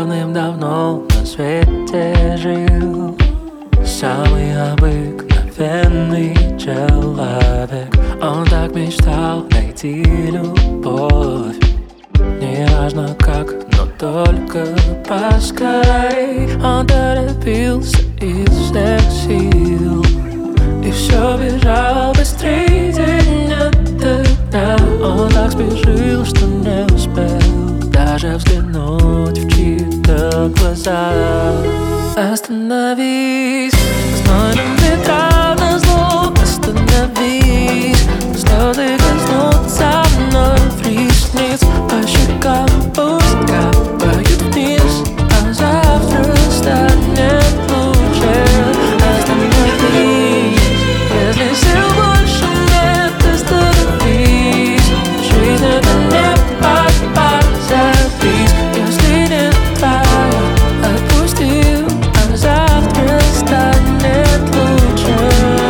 давным-давно на свете жил самый обыкновенный человек. Он так мечтал найти любовь, неважно как, но только поскорей. Он торопился из всех сил и все бежал быстрее день ото дня. Он так спешил, что не успел даже взглянуть в чьи-то глаза. Остановись, знойным ветрам назло. Остановись, слезы коснутся вновь ресниц. По щекам пусть капают вниз, а завтра станет лучше. Остановись, если сил больше нет, остановись. Жизнь — это не позабыть. Если не твоя, отпусти, а завтра станет лучше.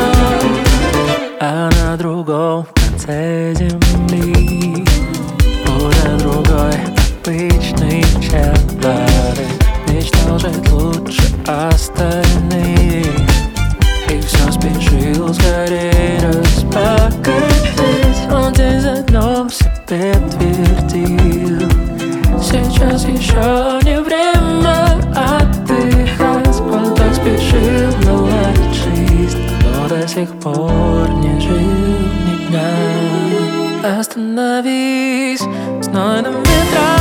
А на другом конце земли уже другой обычный человек мечтал жить лучше остальных и все спешил скорее распоказать. Он день за днем себе твердил: сейчас еще не время отдыхать. Он так спешил наладить жизнь, но до сих пор не жил ни дня. Остановись, знойным ветром